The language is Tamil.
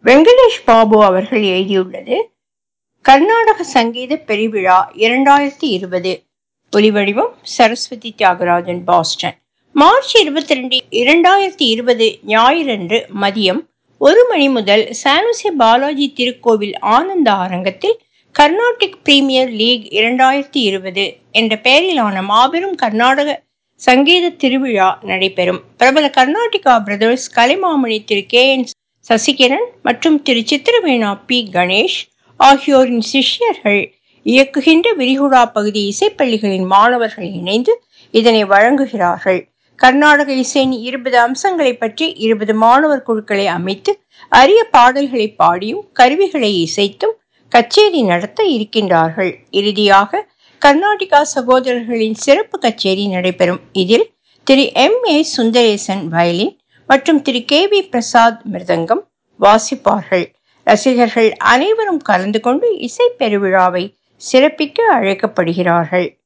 வெங்கடேஷ் பாபு அவர்கள் எழுதியுள்ளது. கர்நாடக சங்கீத பெருவிழா 2020. ஒலிவடிவம் சரஸ்வதி தியாகராஜன், பாஸ்டன். மார்ச் 22, 2020 ஞாயிறன்று மதியம் 1 மணி முதல் சானுசே பாலாஜி திருக்கோவில் ஆனந்த அரங்கத்தில் கர்நாடிக் பிரீமியர் லீக் 2020 என்ற பெயரிலான மாபெரும் கர்நாடக சங்கீத திருவிழா நடைபெறும். பிரபல கர்நாடிகா பிரதர்ஸ் கலைமாமணி திரு KN சசிகிரண் மற்றும் திரு சித்திரவேணா P கணேஷ் ஆகியோரின் சிஷ்யர்கள் இயக்குகின்ற விரிகுடா பகுதி இசைப்பள்ளிகளின் மாணவர்கள் இணைந்து இதனை வழங்குகிறார்கள். கர்நாடக இசையின் 20 அம்சங்களை பற்றி 20 மாணவர் குழுக்களை அமைத்து அரிய பாடல்களை பாடியும் கருவிகளை இசைத்தும் கச்சேரி நடத்த இருக்கின்றார்கள். இறுதியாக கர்நாடிகா சகோதரர்களின் சிறப்பு கச்சேரி நடைபெறும். இதில் திரு MA சுந்தரேசன் வயலின் மற்றும் திரு KB பிரசாத் மிருதங்கம் வாசிப்பார்கள். ரசிகர்கள் அனைவரும் கலந்து கொண்டு இசை பெருவிழாவை சிறப்பிக்க அழைக்கப்படுகிறார்கள்.